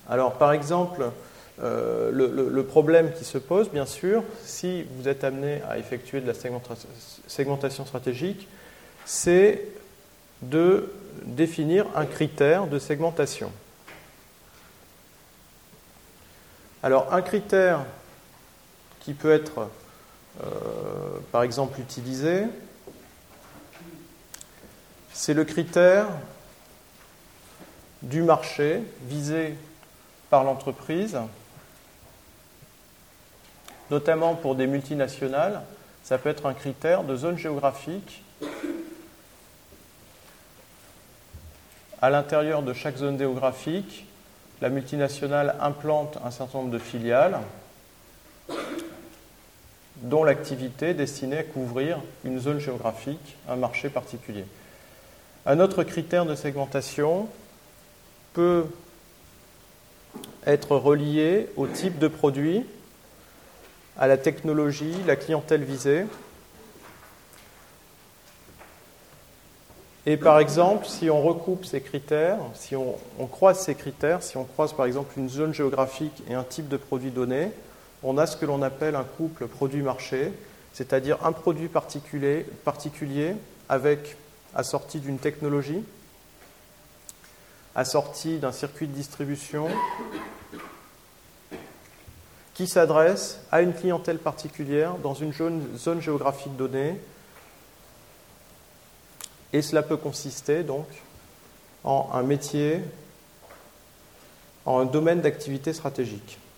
Alors, par exemple, le problème qui se pose, bien sûr, si vous êtes amené à effectuer de la segmentation stratégique, c'est de définir un critère de segmentation. Alors, un critère qui peut être, par exemple, utilisé, c'est le critère du marché visé par l'entreprise, notamment pour des multinationales. Ça peut être un critère de zone géographique. À l'intérieur de chaque zone géographique, la multinationale implante un certain nombre de filiales dont l'activité est destinée à couvrir une zone géographique, un marché particulier. Un autre critère de segmentation peut être relié au type de produit, à la technologie, la clientèle visée. Et par exemple, si on recoupe ces critères, si on croise ces critères, si on croise par exemple une zone géographique et un type de produit donné, on a ce que l'on appelle un couple produit-marché, c'est-à-dire un produit particulier avec assorti d'une technologie, assorti d'un circuit de distribution qui s'adresse à une clientèle particulière dans une zone géographique donnée. Et cela peut consister donc en un métier, en un domaine d'activité stratégique.